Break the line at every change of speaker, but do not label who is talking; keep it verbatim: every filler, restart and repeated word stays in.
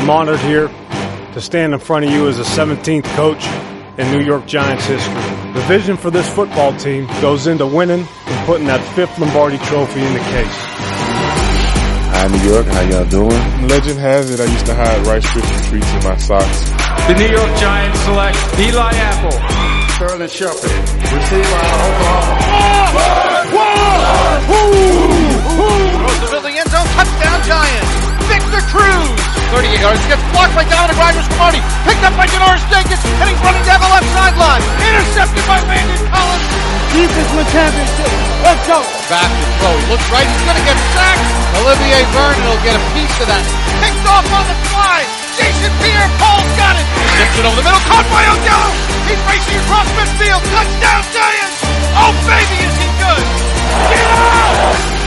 I'm honored here to stand in front of you as the seventeenth coach in New York Giants history. The vision for this football team goes into winning and putting that fifth Lombardi trophy in the case.
Hi, New York. How y'all doing?
Legend has it I used to hide Rice Krispie treats in my socks.
The New York Giants select Eli Apple.
Sterling Shepard, receiver out of Oklahoma.
Throws to the end zone, touchdown Giants. Victor Cruz, thirty-eight yards, gets blocked by Dominic Rodgers-Cromartie. Picked up by Janoris Jenkins, and he's running down the left sideline. Intercepted by Landon Collins.
Defense win championship. Let's go.
Back to throw. He looks right. He's going to get sacked. Olivier Vernon will get a piece of that. Picked off on the fly. Jason Pierre-Paul's got it. Tips it over the middle. Caught by Odell. He's racing across midfield. Touchdown Giants. Oh, baby, is he good. Get out!